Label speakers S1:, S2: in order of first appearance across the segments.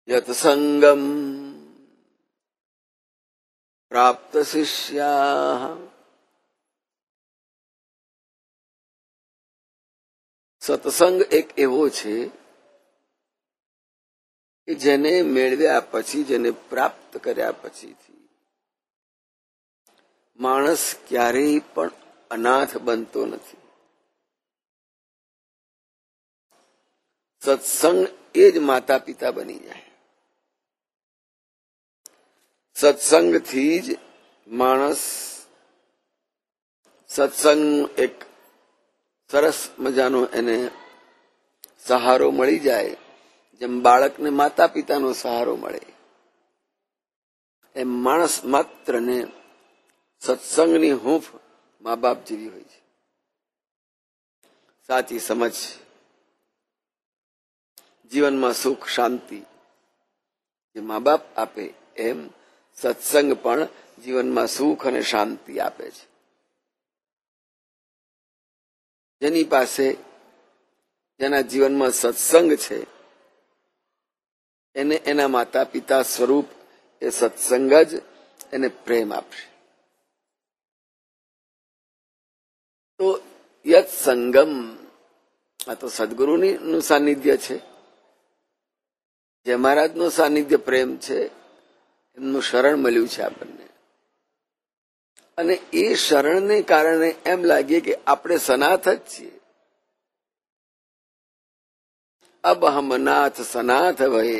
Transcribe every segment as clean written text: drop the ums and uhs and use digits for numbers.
S1: યત સંગમ પ્રાપ્ત શિષ્યા સત્સંગ એક એવો છે કે જેને મેળવ્યા પછી, જેને પ્રાપ્ત કર્યા પછીથી માણસ ક્યારેય પણ અનાથ બનતો નથી. સત્સંગ એ જ માતા પિતા બની જાય. સત્સંગથી જ માણસ, સત્સંગ એક સરસ મજાનો એને સહારો મળી જાય. જેમ બાળકને માતા પિતાનો સહારો મળે એમ માણસ માત્રને સત્સંગની હૂંફ મા બાપ જેવી હોય છે. સાચી સમજ, જીવનમાં સુખ શાંતિ જે મા બાપ આપે એમ સત્સંગ પણ જીવનમાં સુખ અને શાંતિ આપે છે. જેની પાસે, જેના જીવનમાં સત્સંગ છે એને એના માતા પિતા સ્વરૂપ એ સત્સંગ જ એને પ્રેમ આપશે. તો યત સંગમ, આ તો સદગુરુનું સાનિધ્ય છે, જે મહારાજનું સાનિધ્ય પ્રેમ છે, એમનું શરણ મળ્યું છે આપણને. અને એ શરણને કારણે એમ લાગે કે આપણે સનાથ જ છીએ. અબ હમ નાથ સનાથ ભય,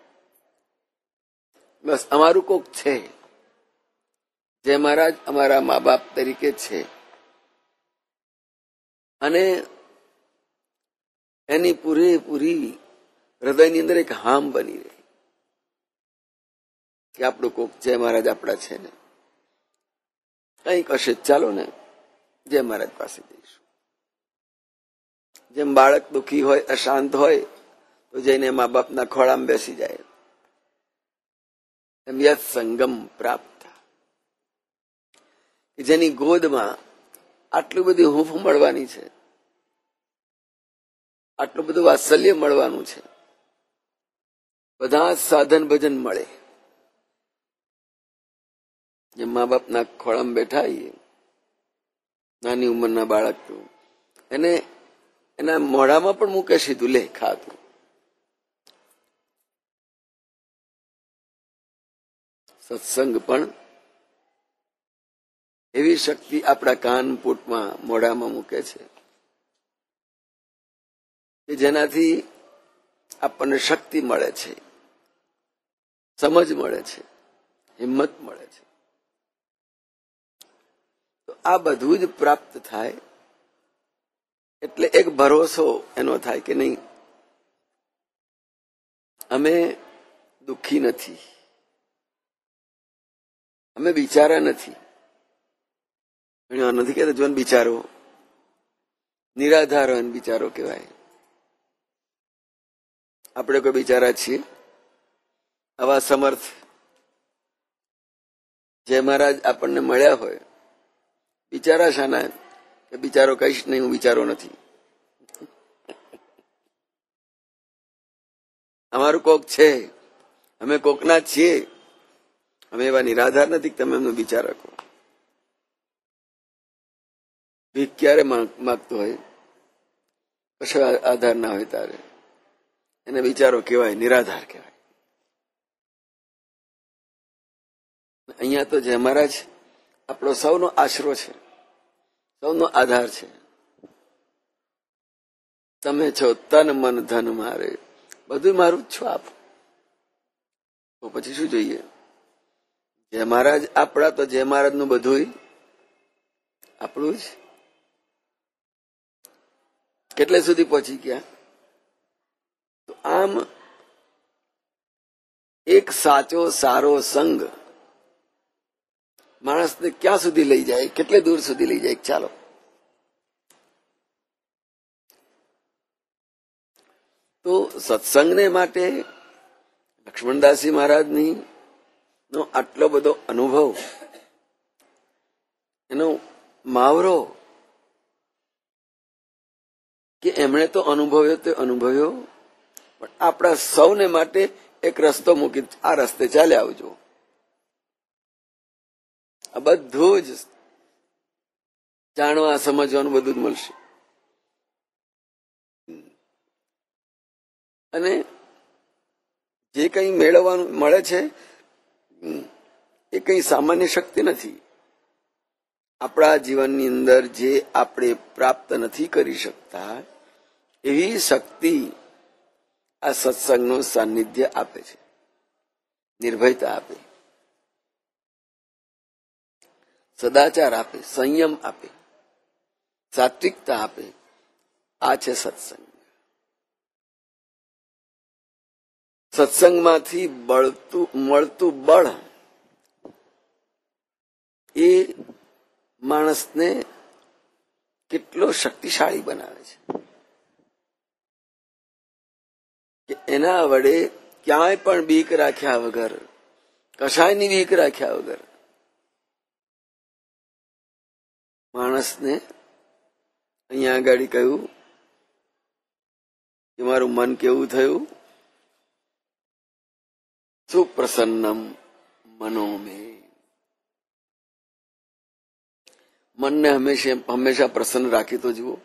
S1: બસ અમારું કોક છે, જે મહારાજ અમારા મા બાપ તરીકે છે. અને એની પૂરેપૂરી હૃદયની અંદર એક હામ બની રહી કે આપણું કોક જય મહારાજ આપણા છે ને, કંઈક હશે ચાલો ને જય મહારાજ પાસે જઈશું. જેમ બાળક દુઃખી હોય, અશાંત હોય તો જઈને મા બાપના ખોળામાં બેસી જાય. એમ યત સંગમ પ્રાપ્ત, જેની ગોદમાં આટલું બધી હૂંફ મળવાની છે, આટલું બધું વાત્સલ્ય મળવાનું છે, બધા સાધન ભજન મળે. જે મા બાપના ખોળામાં બેઠા આવીએ, નાની ઉંમરના બાળક તો એને એના મોઢામાં પણ મૂકે સીધું, લે ખાતું. સત્સંગ પણ એવી શક્તિ આપણા કાન પૂટમાં મોઢામાં મૂકે છે કે જેનાથી આપણને શક્તિ મળે છે, સમજ મળે છે, હિંમત મળે છે. તો આ બધું જ પ્રાપ્ત થાય એટલે એક ભરોસો એનો થાય કે નહીં, અમે દુઃખી નથી, અમે બિચારા નથી. નથી કહેતા જોન બિચારો, નિરાધાર હોય બિચારો કહેવાય. આપણે કોઈ બિચારા છીએ? આવા સમર્થ જે મહારાજ આપણને મળ્યા હોય, બિચારા શાના કે બિચારો કહીશ નહીં, હું બિચારો નથી. અમારું કોક છે, અમે કોકના છીએ, અમે એવા નિરાધાર નથી કે તમે એમનો વિચાર રાખો. ભીખ ક્યારે માગતો હોય, કશો આધાર ના હોય તારે, એને વિચારો કહેવાય, નિરાધાર કહેવાય. અહીંયા તો જે મહારાજ આપણો સૌનો આશરો છે, સૌનો આધાર છે. તમે છો તન મન ધન મારે, બધું મારું જ છો આપ. તો પછી શું જોઈએ? જય મહારાજ આપણા, તો જય મહારાજ નું બધું આપણું જ. કેટલે સુધી પહોંચી ગયા? તો આમ એક સાચો સારો સંગ માણસને ક્યાં સુધી લઈ જાય, કેટલે દૂર સુધી લઈ જાય? ચાલો, તો સત્સંગને માટે લક્ષ્મણદાસજી મહારાજની નો આટલો બધો અનુભવ, એનો માવરો કે એમણે તો અનુભવ્યો તે અનુભવ્યો, પણ આપણા સૌને માટે એક રસ્તો મૂકી, આ રસ્તે ચાલ્યા આવજો. આ બધું જ જાણવા સમજવાનું બધું જ મળશે. અને જે કંઈ મેળવવાનું મળે છે એ કંઈ સામાન્ય શક્તિ નથી. આપણા જીવનની અંદર જે આપણે પ્રાપ્ત નથી કરી શકતા એવી શક્તિ આ સત્સંગનું સાનિધ્ય આપે છે, નિર્ભયતા આપે, સદાચાર આપે, સંયમ આપે, સાત્વિકતા આપે. આ છે સત્સંગ. સત્સંગમાંથી મળતું બળ એ માણસને કેટલો શક્તિશાળી બનાવે છે કે એના વડે ક્યાંય પણ બીક રાખ્યા વગર, કશાયની બીક રાખ્યા વગર માણસને, અહીંયા આગળ કહ્યું કે મારું મન કેવું થયું, સુપ્રસન્નમ મનોમે. મનને હંમેશા પ્રસન્ન રાખી તો જુઓ.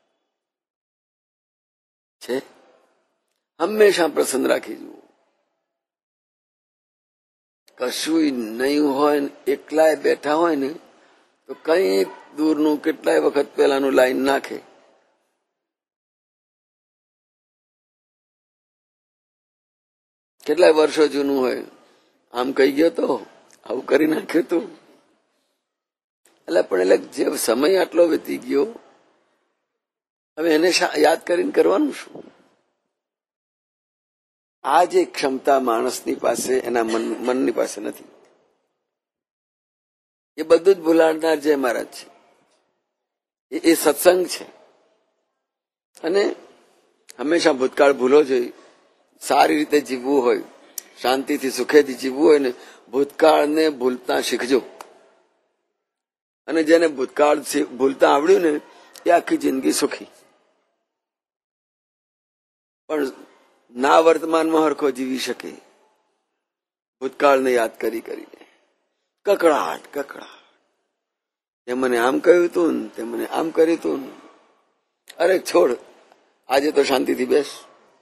S1: છે હંમેશા પ્રસન્ન રાખી જુઓ. કશું નહીં હોય ને એકલાય બેઠા હોય ને તો કઈ દૂરનું કેટલાય વખત પેલાનું લાઈન નાખે. કેટલાય વર્ષો જૂનું હોય, આમ કહી ગયો તો આવું કરી નાખ્યું તું. એટલે જે સમય આટલો વીતી ગયો, હવે એને યાદ કરીને કરવાનું શું? આ જે ક્ષમતા માણસની પાસે, એના મનની પાસે નથી. એ બધું જ ભૂલાડનાર જય મહારાજ છે. એ સત્સંગ છે. અને હંમેશા ભૂતકાળ ભૂલો જોઈએ. સારી રીતે જીવવું હોય, શાંતિથી સુખેથી જીવવું હોય ને, ભૂતકાળને ભૂલતા શીખજો. અને જેને ભૂતકાળ ભૂલતા આવડ્યું ને એ આખી જિંદગી સુખી. પણ ના વર્તમાનમાં હરખો જીવી શકે, ભૂતકાળને યાદ કરી કરીને કકડાટ. તે મને આમ કહ્યું તું ને, તે મને આમ કર્યું તું ને. અરે છોડ, આજે તો શાંતિથી બેસ.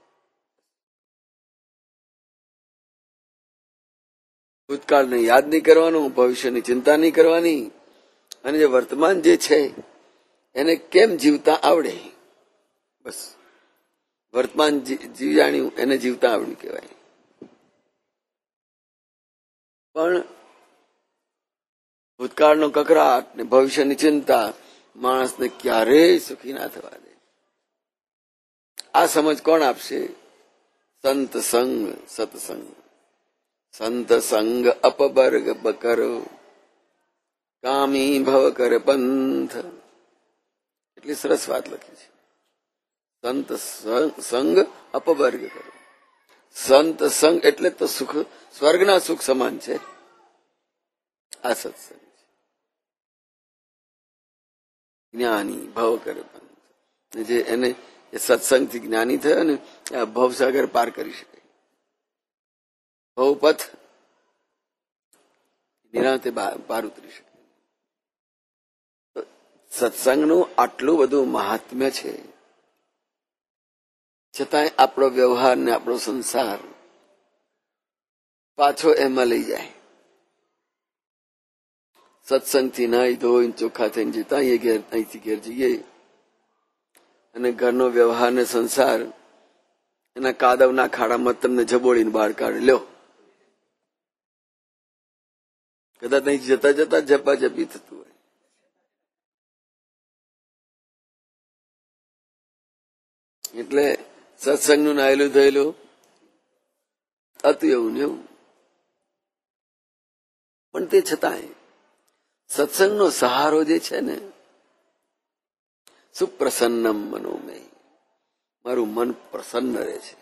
S1: ભૂતકાળને યાદ નહીં કરવાનું, ભવિષ્યની ચિંતા નહીં કરવાની. અને જે વર્તમાન જે છે એને કેમ જીવતા આવડે, બસ વર્તમાન જીવ જાણ્યું એને જીવતા આવડ્યું કહેવાય. પણ ભૂતકાળનો કકરાટ ને ભવિષ્યની ચિંતા માણસને ક્યારેય સુખી ના થવા દે. આ સમજ કોણ આપશે? સંત સંગ સત્સંગ. સંત સંગ અપબર્ગ બકરો, કામી ભવ કર પંથ. એટલી સરસ વાત લખી છે. સંત સંગ અપબર્ગ કરો. સંત સંગ એટલે તો સુખ, સ્વર્ગના સુખ સમાન છે. આ સત્સંગ છે. જ્ઞાની ભવ કરે પંથ. જે એને સત્સંગથી જ્ઞાની થયો ને આ ભવસાગર પાર કરી શકે. ભવપથ નિરાંતે પાર ઉતરી શકે. સત્સંગનું આટલું બધું મહાત્મ્ય છે, છતાંય આપણો વ્યવહાર ને આપણો સંસાર પાછો એમાં લઈ જાય. સત્સંગથી નાહી ધોઈને ચોખ્ખા થઈને જતા અહીંથી ઘેર જઈએ અને ઘરનો વ્યવહાર ને સંસાર એના કાદવના ખાડામાં તમને જબોળીને બહાર કાઢી લ્યો. કદાચ અહીં જતા જતા ઝપાઝપી થતું હોય. એટલે સત્સંગનું નાયેલું થયેલું હતું એવું ને એવું. પણ તે છતાંય સત્સંગનો સહારો જે છે ને, સુપ્રસન્નમ મનોમય, મારું મન પ્રસન્ન રહે છે.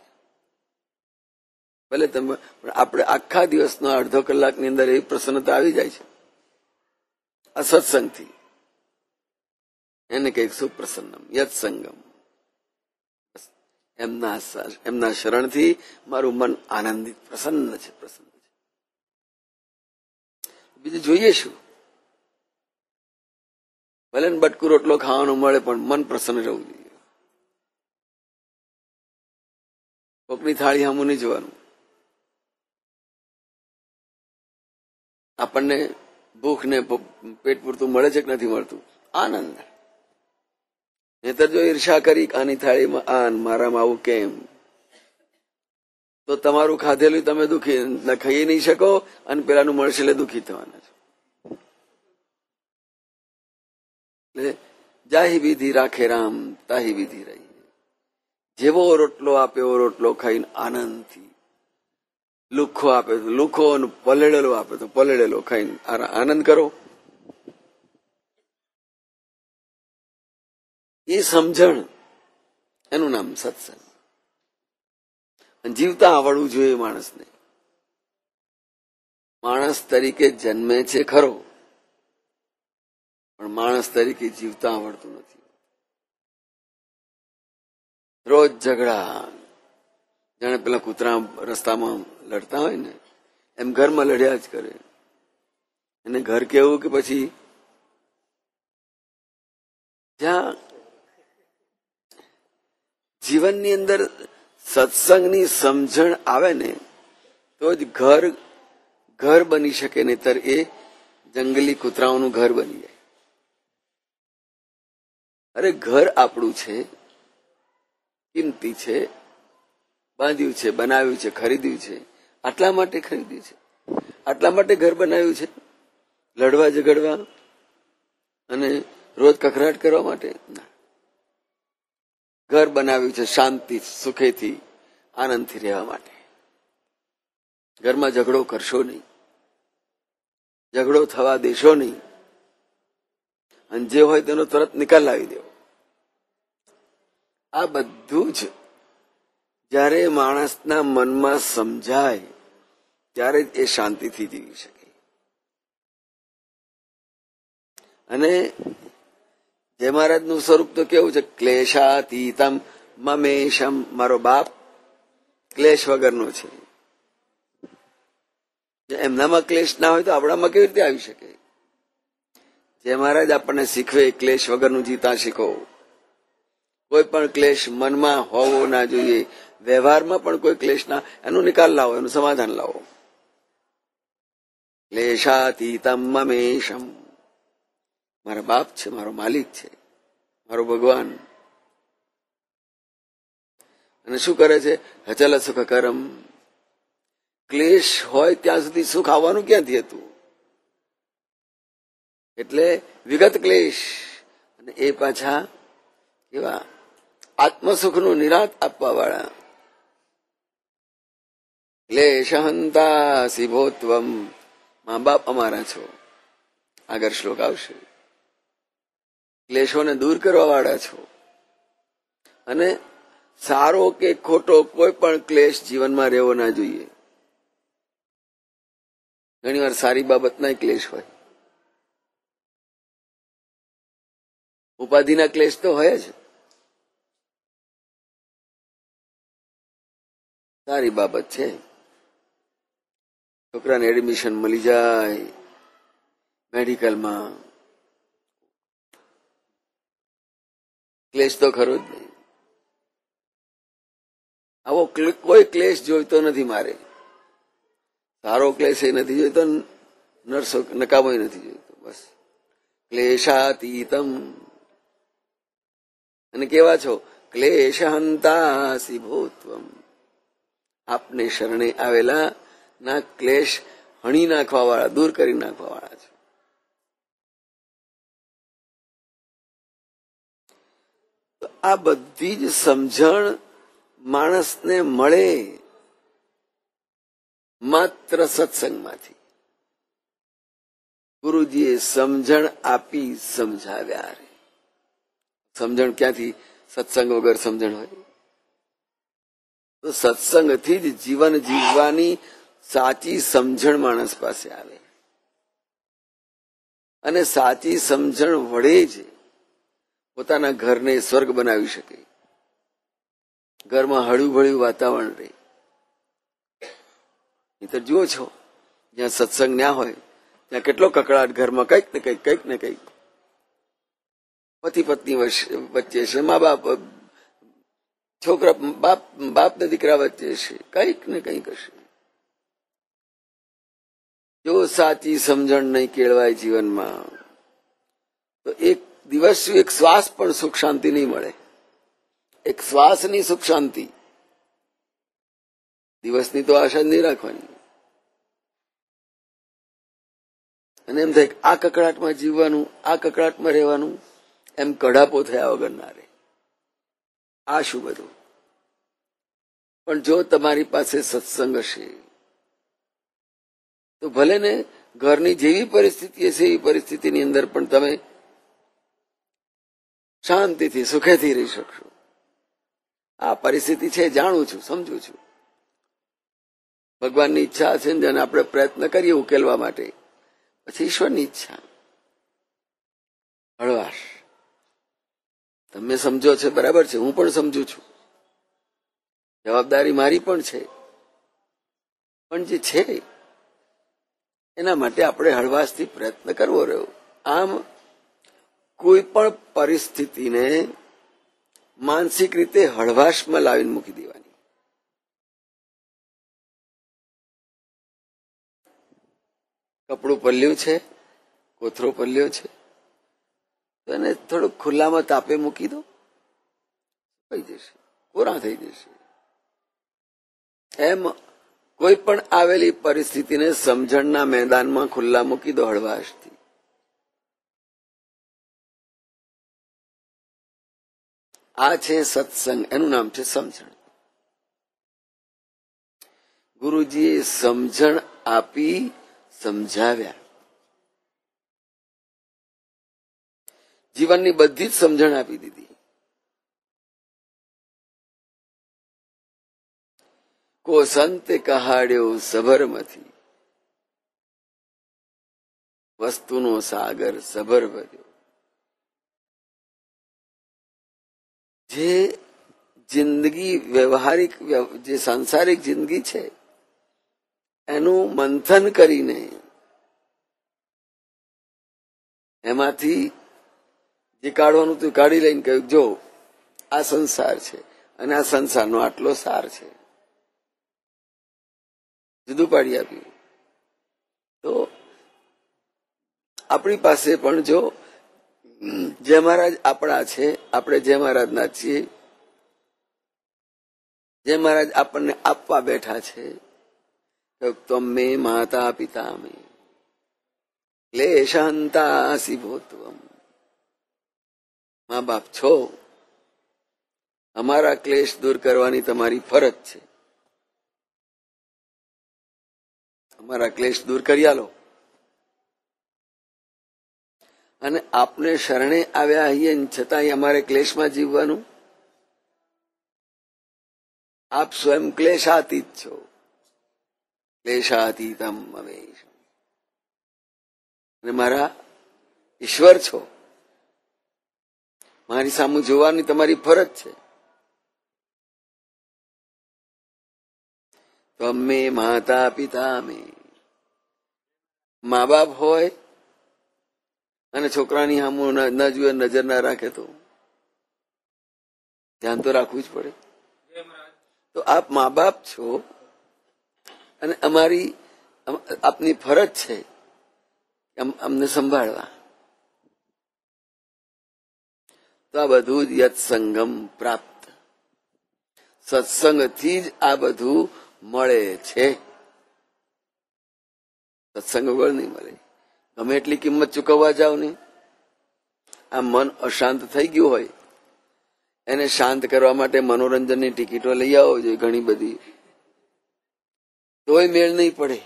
S1: ભલે તમે આપણે આખા દિવસનો અડધો કલાકની અંદર એવી પ્રસન્નતા આવી જાય છે આ સત્સંગથી. એને કઈક સુપ્રસન્નમ યત સંગમ. એમના શરણથી મારું મન આનંદિત પ્રસન્ન છે. બીજું જોઈએ શું? ભલે ને બટકું રોટલો ખાવાનો મળે પણ મન પ્રસન્ન રહેવું જોઈએ. કોકની થાળી સામું નહીં જોવાનું. આપણને ભૂખ ને પેટ પૂરતું મળે છે કે નથી મળતું, આનંદ. નહીતર જો ઈર્ષા કરી આની થાળીમાં મારામાં આવું કેમ, તો તમારું ખાધેલું તમે દુખી ખાઈ નહીં શકો અને પેલાનું મળશે એટલે દુખી થવાના છો. એટલે જાહી વિધિ રાખે રામ તાહી વિધિ રહી. જેવો રોટલો આપે એવો રોટલો ખાઈને આનંદથી, લુખો આપે તો લુખો, પલળેલો આપે તો પલળેલો ખાઈને આનંદ કરો. એ સમજણ, એનું નામ સત્સંગ. જીવતા આવડવું જોઈએ માણસને. માણસ તરીકે જન્મે છે ખરો, પણ માણસ તરીકે જીવતા આવડતું નથી. રોજ ઝઘડા, જાણે પેલા કૂતરા રસ્તામાં લડતા હોય ને એમ ઘરમાં લડ્યા જ કરે. એને ઘર કેવું કે પછી જ્યાં જીવનની અંદર સત્સંગની સમજણ આવે ને તો જ ઘર બની શકે, નહીતર એ જંગલી કૂતરાઓનું ઘર બની જાય. અરે ઘર આપણું છે, કિંમતી છે, બાંધ્યું છે, બનાવ્યું છે, ખરીદ્યું છે. આટલા માટે ખરીદ્યું છે, આટલા માટે ઘર બનાવ્યું છે. લડવા ઝઘડવા અને રોજ કકરાટ કરવા માટે ના. ઘર બનાવ્યું છે શાંતિ સુખેથી આનંદથી રહેવા માટે. ઘરમાં ઝઘડો કરશો નહીં, ઝઘડો થવા દેશો નહીં, અને જે હોય તેનો તરત નિકાલ લાવી દેવો. આ બધું જ જ્યારે માણસના મનમાં સમજાય ત્યારે જ એ શાંતિથી જીવી શકે. અને જય મહારાજનું સ્વરૂપ તો કેવું છે? ક્લેશાતીતમ મમેશમ. મારો બાપ ક્લેશ વગરનો છે. એમનામાં ક્લેશ ના હોય તો આપણામાં કેવી રીતે આવી શકે? જય મહારાજ આપણને શીખવે ક્લેશ વગરનું જીતા શીખો. કોઈ પણ ક્લેશ મનમાં હોવો ના જોઈએ. વ્યવહારમાં પણ કોઈ ક્લેશ ના, એનો નિકાલ લાવો, એનું સમાધાન લાવો. ક્લેશાતીતમ મમેશમ. મારા બાપ છે, મારો માલિક છે, મારો ભગવાન. અને શું કરે છે? અચલ સુખ કરમ. ક્લેશ હોય ત્યાં સુધી સુખ આવવાનું ક્યાંથી હતું? એટલે વિગત ક્લેશ, અને એ પાછા કેવા આત્મસુખનું નિરાંત આપવા વાળા. ક્લેશહંતા શિભોત્વમ. મા બાપ અમારા છો. આગળ શ્લોક આવશે. ક્લેશોને દૂર કરવા વાળા છો. અને સારો કે ખોટો કોઈ પણ ક્લેશ જીવનમાં રહેવો ના જોઈએ. ઘણી વાર સારી બાબતના ક્લેશ હોય, ઉપાધિના ક્લેશ તો હોય જ. સારી બાબત છે, છોકરાને એડમિશન મળી જાય મેડિકલમાં, ક્લેશ તો ખરો જ નહીં. આવો કોઈ ક્લેશ જોઈતો નથી મારે. સારો ક્લેશ એ નથી જોઈતો, નરસો નકામો નથી જોઈતો. બસ ક્લેશાતીતમ. અને કેવા છો? ક્લેશહંતા શિભોત્વમ. આપને શરણે આવેલા ના ક્લેશ હણી નાખવા વાળા, દૂર કરી નાખવા વાળા છે. તો આ બધી જ સમજણ માણસને મળે માત્ર સત્સંગમાંથી. ગુરુજીએ સમજણ આપી, સમજાવ્યા. સમજણ ક્યાંથી? સત્સંગ વગર સમજણ હોય? તો સત્સંગથી જ જીવન જીવવાની સાચી સમજણ માણસ પાસે આવે. અને સાચી સમજણ વડે જ પોતાના ઘરને સ્વર્ગ બનાવી શકે. ઘરમાં હળવું વાતાવરણ રહે. નહીંતર જુઓ છો જ્યાં સત્સંગ ના હોય ત્યાં કેટલો કકળાટ ઘરમાં, કંઈક ને કંઈક પતિ પત્ની વચ્ચે છે, મા બાપ છોકરા બાપ ને દીકરા વચ્ચે છે, કંઈક ને કંઈક હશે. જો સાચી સમજણ નહીં કેળવાય જીવનમાં તો એક દિવસ એક શ્વાસ પણ સુખ શાંતિ નહીં મળે. એક શ્વાસની સુખ શાંતિ દિવસની તો આશા જ નહીં રાખવાની. અને એમ થાય આ કકડાટમાં જીવવાનું, આ કકડાટમાં રહેવાનું, એમ કડાપો થયા વગર ના રહે. આ શું બધું? પણ જો તમારી પાસે સત્સંગ હશે તો ભલે ને ઘરની જેવી પરિસ્થિતિ હશે એવી પરિસ્થિતિની અંદર પણ તમે શાંતિથી સુખેથી રહી શકશો. આ પરિસ્થિતિ છે, જાણું છું, સમજુ છું. ભગવાનની ઈચ્છા છે જેને આપણે પ્રયત્ન કરીએ ઉકેલવા માટે, પછી ઈશ્વરની ઈચ્છા. હળવાશ. તમે સમજો છો બરાબર છે, હું પણ સમજુ છું, જવાબદારી મારી પણ છે. પણ જે છે એના માટે આપણે હળવાશથી પ્રયત્ન કરવો રહ્યો. આમ કોઈ પણ પરિસ્થિતિને માનસિક રીતે હળવાશમાં લાવીને મૂકી દેવાની. કપડું પલ્યું છે, કોથરો પલ્યો છે, તો એને થોડુંક ખુલ્લામાં તાપે મૂકી દો, થઈ જશે, કોરા થઈ જશે. એમ કોઈ પણ આવેલી પરિસ્થિતિને સમજણના મેદાનમાં ખુલ્લા મૂકી દો હળવાશથી. આ છે સત્સંગ, એનું નામ છે સમજણ. ગુરુજીએ સમજણ આપી, સમજાવ્યા. જીવનની બધી જ સમજણ આપી દીધી. કો સંતે કહાડ્યો સબરમથી, વસ્તુનો સાગર સબર ભર્યો. જે જિંદગી વ્યવહારિક, જે સાંસારિક જિંદગી છે એનું મંથન કરીને એમાંથી જે કાઢવાનું તું કાઢી લઈને કહ્યું જો આ સંસાર છે અને આ સંસારનો આટલો સાર છે, જુદું પાડી આપ્યું. તો આપણી પાસે પણ જો જય મહારાજ આપણા છે, આપણે જય મહારાજના છીએ, જય મહારાજ આપણને આપવા બેઠા છે. ત્વમે માતા પિતા મે ક્લેશાંતાસી ભૂત્વમ. મા બાપ છો, અમારા ક્લેશ દૂર કરવાની તમારી ફરજ છે. અમારા ક્લેશ દૂર કરી આલો. અને આપને શરણે આવ્યા છીએ છતાંય અમારે ક્લેશમાં જીવવાનું. આપ સ્વયં ક્લેશાતીત છો. ક્લેશાતીતમ અવેશ. અને મારા ઈશ્વર છો, મારી સામે જોવાની તમારી ફરજ છે. તમે માતા પિતા મે. મા બાપ હોય અને છોકરાની સામુ ન જુએ, નજર ના રાખે તો ધ્યાન તો રાખવું જ પડે. તો આપ મા બાપ છો અને અમારી આપની ફરજ છે અમને સંભાળવા. તો આ બધું જ યત સંગમ પ્રાપ્ત. સત્સંગથી જ આ બધું મળે છે. સત્સંગ વગર નહીં મળે. ગમે એટલી કિંમત ચૂકવવા જાવ ને, આ મન અશાંત થઈ ગયું હોય એને શાંત કરવા માટે મનોરંજનની ટિકિટો લઈ આવો જોઈએ ઘણી બધી, તોય મેળ નહીં પડે.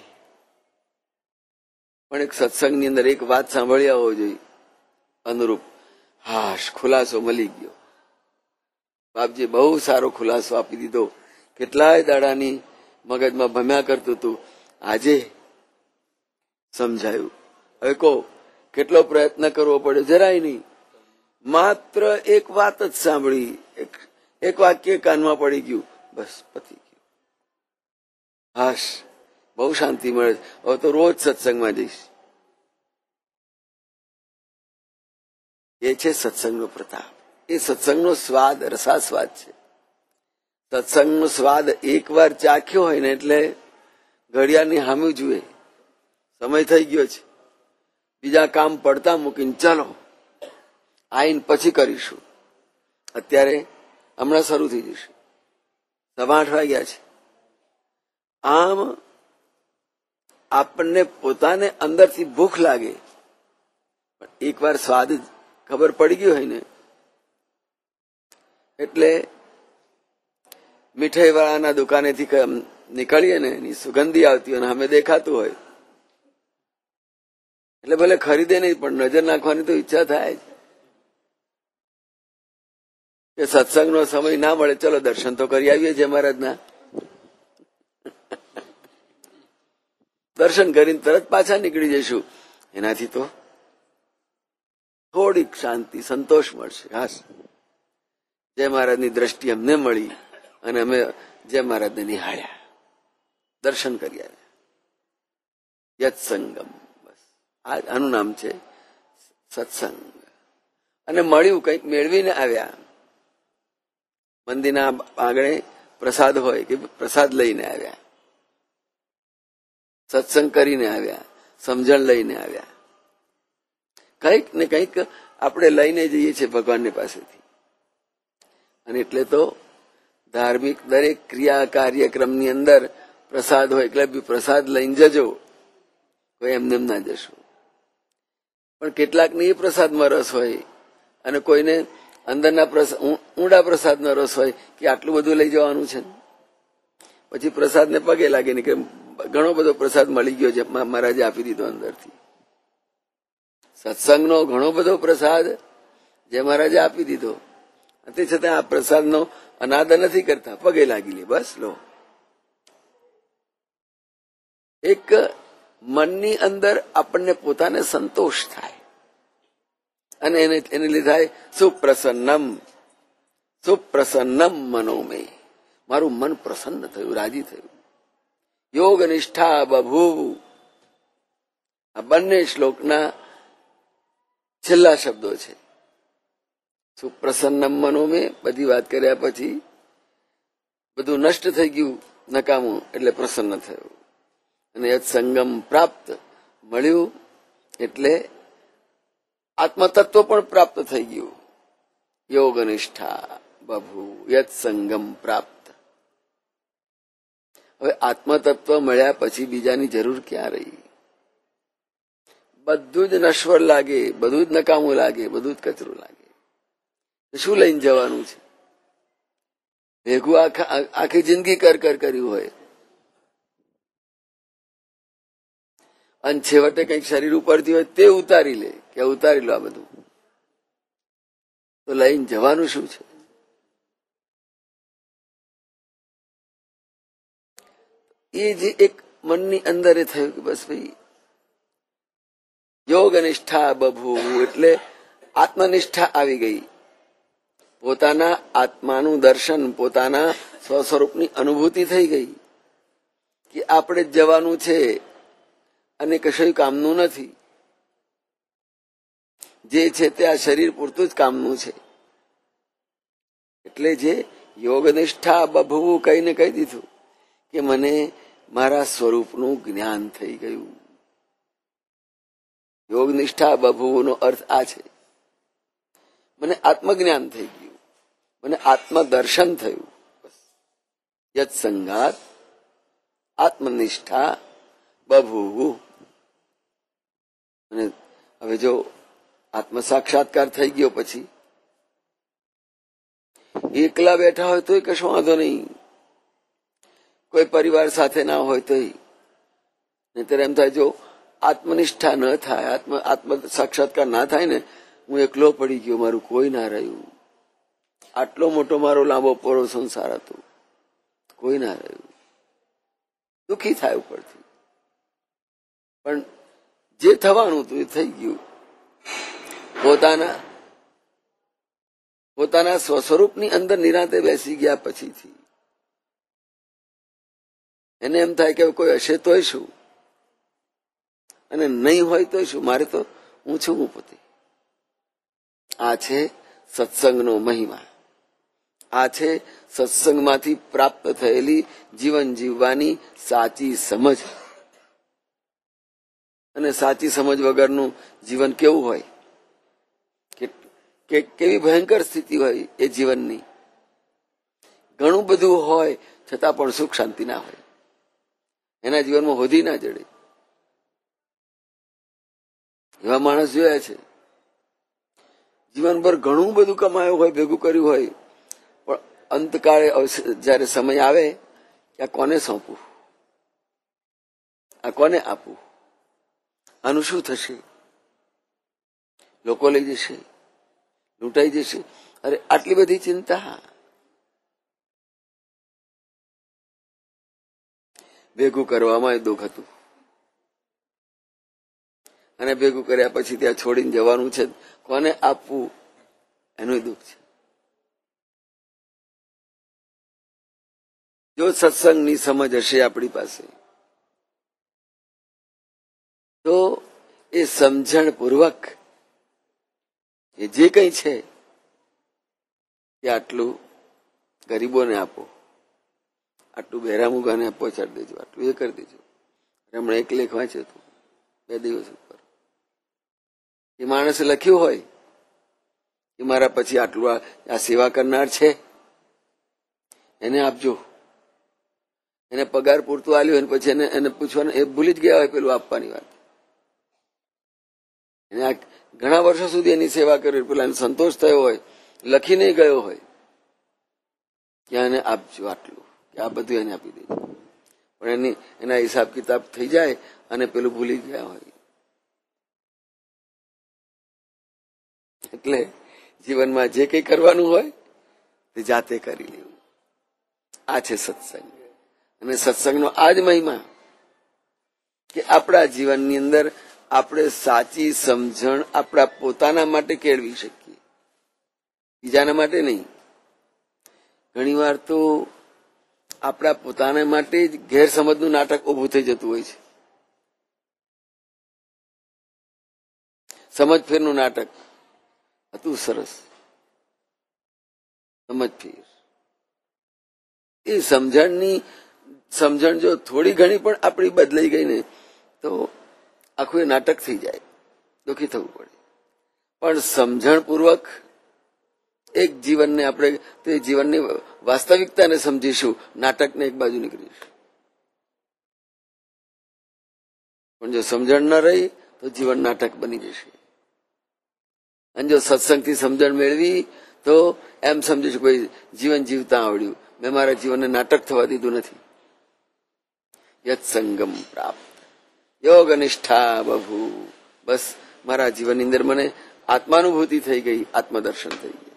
S1: પણ એક સત્સંગની અંદર એક વાત સાંભળી આવવો જોઈએ અનુરૂપ. હાશ, ખુલાસો મળી ગયો. બાપજી બહુ સારો ખુલાસો આપી દીધો. કેટલાય દાડાની મગજમાં ભમ્યા કરતું હતું, આજે સમજાયું. હવે કહો કેટલો પ્રયત્ન કરવો પડે? જરાય નહીં. માત્ર એક વાત જ સાંભળી, એક વાક્ય કાનમાં પડી ગયું, બસ પતી ગયું. હાશ, બહુ શાંતિ મળે. હવે તો રોજ સત્સંગમાં જઈશ. એ છે સત્સંગનો પ્રતાપ. એ સત્સંગનો સ્વાદ, રસાસ્વાદ છે. સત્સંગનો સ્વાદ એકવાર ચાખ્યો હોય ને એટલે ઘડિયાળની સામે જુએ, સમય થઈ ગયો છે, બીજા કામ પડતા મૂકીને ચાલો આઈને પછી કરીશું. અત્યારે હમણાં શરૂ થઈ જશે, 8:15 વાગ્યા છે. આમ આપણને પોતાને અંદરથી ભૂખ લાગે, પણ એકવાર સ્વાદ ખબર પડી ગયો હોય ને એટલે મીઠાઈ વાળાના દુકાનેથી નીકળીએ ને એની સુગંધી આવતી હોય અને અમે દેખાતું હોય એટલે ભલે ખરીદે નહીં પણ નજર નાખવાની તો ઈચ્છા થાય જ કે સત્સંગનો સમય ના મળે, ચલો દર્શન તો કરી આવીએ છીએ મહારાજના. દર્શન કરીને તરત પાછા નીકળી જઈશું. એનાથી તો થોડીક શાંતિ, સંતોષ મળશે. હાસ, જય મહારાજની દ્રષ્ટિ અમને મળી અને અમે જય મહારાજને નિહાળ્યા, દર્શન કરી આવ્યા. યત્સંગમ, બસ આનું નામ છે સત્સંગ. અને મળ્યું, કંઈક મેળવીને આવ્યા. મંદિરના આંગણે પ્રસાદ હોય કે પ્રસાદ લઈને આવ્યા, સત્સંગ કરીને આવ્યા, સમજણ લઈને આવ્યા. કંઈક ને કંઈક આપણે લઈને જઈએ છીએ ભગવાનની પાસેથી. અને એટલે તો ધાર્મિક દરેક ક્રિયા કાર્યક્રમની અંદર પ્રસાદ હોય એટલે પ્રસાદ લઈને જજો, કોઈ એમને એમ ના જશો. પણ કેટલાકને એ પ્રસાદમાં રસ હોય અને કોઈને અંદરના ઊંડા પ્રસાદનો રસ હોય કે આટલું બધું લઈ જવાનું છે. પછી પ્રસાદને પગે લાગે ને કે ઘણો બધો પ્રસાદ મળી ગયો છે, મહારાજે આપી દીધો અંદરથી. સત્સંગનો ઘણો બધો પ્રસાદ જે મહારાજે આપી દીધો, તે છતાં આ પ્રસાદનો અનાદર નથી કરતા, પગે લાગી લે, બસ લો. એક મનની અંદર આપણને પોતાને સંતોષ થાય અને એને લીધા સુપ્રસન્નમ, સુપ્રસન્નમ મનોમે, મારું મન પ્રસન્ન થયું, રાજી થયું. યોગ નિષ્ઠા બભૂવ, આ બંને શ્લોકના છેલ્લા શબ્દો છે. સુપ્રસન્નમ મનોમે, બધી વાત કર્યા પછી બધું નષ્ટ થઈ ગયું, નકામું, એટલે પ્રસન્ન થયું. અને યત્સંગમ પ્રાપ્ત, મળ્યું એટલે આત્મતત્વ પણ પ્રાપ્ત થઈ ગયું. યોગ નિષ્ઠા બભુ યત્સંગમ પ્રાપ્ત. હવે આત્મતત્વ મળ્યા પછી બીજાની જરૂર ક્યાં રહી? બધું જ નશ્વર લાગે, બધું જ નકામું લાગે, બધું જ કચરું લાગે. શું લઈને જવાનું છે? ભેગું આખી જિંદગી કર કર્યું હોય અને છેવટે કંઈક શરીર ઉપરથી હોય તે ઉતારી લે કે ઉતારી લો, આ બધું તો લઈને જવાનું શું છે? એ જે એક મનની અંદર એ થયું કે બસ ભાઈ યોગ નિષ્ઠા બભૂ, એટલે આત્મનિષ્ઠા આવી ગઈ. પોતાના આત્માનું દર્શન, પોતાના સ્વસ્વરૂપની અનુભૂતિ થઈ ગઈ કે આપણે જ જવાનું છે અને કશું કામનું નથી. જે છે તે આ શરીર પૂરતું જ કામનું છે. એટલે જે યોગનિષ્ઠા બભવું કહીને કહી દીધું કે મને મારા સ્વરૂપનું જ્ઞાન થઈ ગયું. યોગનિષ્ઠા બભવુંનો અર્થ આ છે, મને આત્મજ્ઞાન થઈ ગયું, મને આત્મદર્શન થયું. યત્સંગાત આત્મનિષ્ઠા બભૂવું. અને હવે જો આત્મ સાક્ષાત્કાર થઈ ગયો પછી એકલા બેઠા હોય તોય કશો વાંધો નહીં, કોઈ પરિવાર સાથે ના હોય તોય. નહીતર એમ થાય જો આત્મનિષ્ઠા ન થાય, આત્મ સાક્ષાત્કાર ના થાય ને, હું એકલો પડી ગયો, મારું કોઈ ના રહ્યું, આટલો મોટો મારો લાંબો પોળો સંસાર હતો, કોઈ ના રહ્યું, દુઃખી થાય ઉપરથી. પણ જે થવાનું હતું એ થઈ ગયું. પોતાના સ્વસ્વરૂપની અંદર નિરાંતે બેસી ગયા પછીથી એને એમ થાય કે કોઈ હશે તોય શું અને નહીં હોય તોય શું, મારે તો હું છું હું પોતે. આ છે સત્સંગનો મહિમા. આ છે સત્સંગમાંથી પ્રાપ્ત થયેલી જીવન જીવવાની સાચી સમજ. અને સાચી સમજ વગરનું જીવન કેવું હોય, કે કેવી ભયંકર સ્થિતિ હોય એ જીવનની. ઘણું બધું હોય છતાં પણ સુખ શાંતિ ના હોય, એના જીવનમાં હોધી ના જડે. એવા માણસ જોયા છે. જીવનભર ઘણું બધું કમાયું હોય, ભેગું કર્યું હોય, પણ અંતકાળે જયારે સમય આવે કે આ કોને સોંપવું, આ કોને આપવું, આનું શું થશે, લોકો લઈ જશે, લૂંટાઈ જશે, અરે આટલી બધી ચિંતા. ભેગું કરવામાં દુઃખ હતું, અને ભેગું કર્યા પછી ત્યાં છોડીને જવાનું છે, કોને આપવું એનું દુઃખ છે. જો સત્સંગની સમજ હશે આપણી પાસે તો એ સમજણ પૂર્વક એ જે કંઈ છે એ આટલું ગરીબોને આપો, આટલું બહેરામુગાને પહોંચાડી દેજો, આટલું એ કરી દેજો. હમણાં એક લેખ વાંચ્યો હતો 2 દિવસ ઉપર, એ માણસે લખ્યું હોય કે મારા પછી આટલું આ સેવા કરનાર છે એને આપજો. એને પગાર પૂરતું આલ્યું હોય પછી એને પૂછવાનું એ ભૂલી જ ગયા હોય પેલું આપવાની વાત. એને આ ઘણા વર્ષો સુધી એની સેવા કરી, પેલા એને સંતોષ થયો હોય, લખીને ગયો હોય કે એને આપજો આટલું, કે આ બધું એને આપી દેજો. પણ એના હિસાબ કિતાબ થઈ જાય અને પેલું ભૂલી ગયા હોય. એટલે જીવનમાં જે કંઈ કરવાનું હોય તે જાતે કરી લેવું. આ છે સત્સંગ. અને સત્સંગનો આ જ મહિમા કે આપણા જીવનની અંદર આપણે સાચી સમજણ આપણા પોતાના માટે કેળવી શકીએ, બીજાના માટે નહીં. ઘણી વાર તો આપણા પોતાના માટે જ ગેરસમજનું નાટક ઉભું થઈ જતું હોય છે. સમજ ફેરનું નાટક હતું સરસ, સમજ ફેર. એ સમજણ જો થોડી ઘણી પણ આપણી બદલાઈ ગઈ ને તો આખું એ નાટક થઈ જાય, દુઃખી થવું પડે. પણ સમજણપૂર્વક એક જીવનને આપણે તે જીવનની વાસ્તવિકતાને સમજીશું, નાટકને એક બાજુ નીકળીશું. પણ જો સમજણ ન રહી તો જીવન નાટક બની જશે. અને જો સત્સંગથી સમજણ મેળવી તો એમ સમજીશું કોઈ જીવન જીવતા આવડ્યું, મેં મારા જીવનને નાટક થવા દીધું નથી. યત સંગમ પ્રાપ્ત યોગ નિષ્ઠા બભુ. બસ મારા જીવનની અંદર મને આત્માનુભૂતિ થઈ ગઈ, આત્મદર્શન થઈ ગયું.